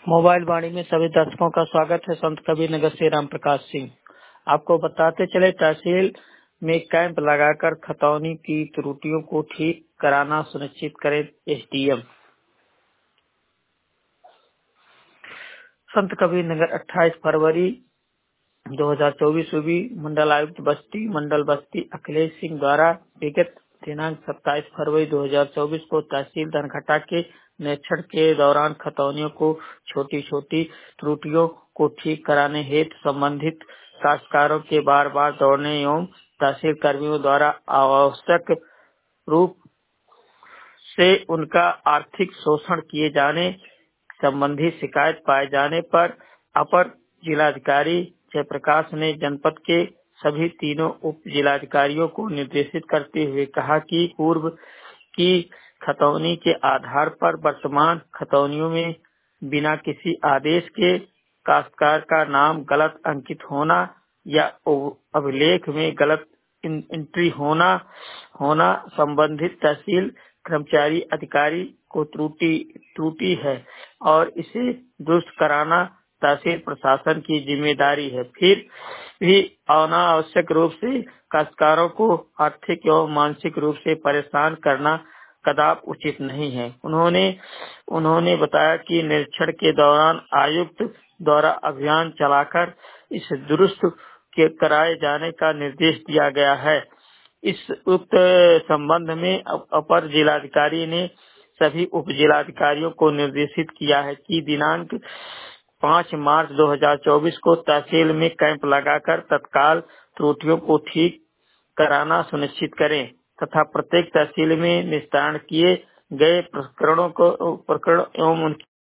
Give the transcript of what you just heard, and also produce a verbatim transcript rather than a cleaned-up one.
Mobile वाणी में सभी दर्शकों का स्वागत है। संत कबीर नगर से राम प्रकाश सिंह आपको बताते चले, तहसील में कैंप लगाकर खतौनी की त्रुटियों को ठीक कराना सुनिश्चित करे एसडीएम। संत कबीर नगर अट्ठाईस फरवरी दो हज़ार चौबीस हुई। मंडल आयुक्त बस्ती मंडल बस्ती अखिलेश सिंह द्वारा विगत दिनांक सत्ताईस फरवरी दो हज़ार चौबीस को तहसील धनघटा के निरीक्षण के दौरान खतौनियों को छोटी छोटी त्रुटियों को ठीक कराने हेतु संबंधित काश्तकारों के बार बार दौड़ने एवं तहसील कर्मियों द्वारा आवश्यक रूप से उनका आर्थिक शोषण किए जाने संबंधी शिकायत पाए जाने पर अपर जिलाधिकारी जयप्रकाश ने जनपद के सभी तीनों उप जिलाधिकारियों को निर्देशित करते हुए कहा कि पूर्व की खतौनी के आधार पर वर्तमान खतौनियों में बिना किसी आदेश के काश्तकार का नाम गलत अंकित होना या अभिलेख में गलत एंट्री होना होना संबंधित तहसील कर्मचारी अधिकारी को त्रुटि त्रुटि है और इसे दुरुस्त कराना तहसील प्रशासन की जिम्मेदारी है। फिर भी अनावश्यक रूप से काश्तकारों को आर्थिक एवं मानसिक रूप से परेशान करना कदाप उचित नहीं है। उन्होंने उन्होंने बताया कि निरीक्षण के दौरान आयुक्त द्वारा अभियान चलाकर इसे दुरुस्त के कराए जाने का निर्देश दिया गया है। इस उक्त संबंध में अपर जिलाधिकारी ने सभी उप जिलाधिकारियों को निर्देशित किया है कि दिनांक पाँच मार्च दो हज़ार चौबीस को तहसील में कैंप लगाकर तत्काल त्रुटियों को ठीक कराना सुनिश्चित करें तथा प्रत्येक तहसील में निस्तारण किए गए प्रकरणों को प्रकरण एवं उनकी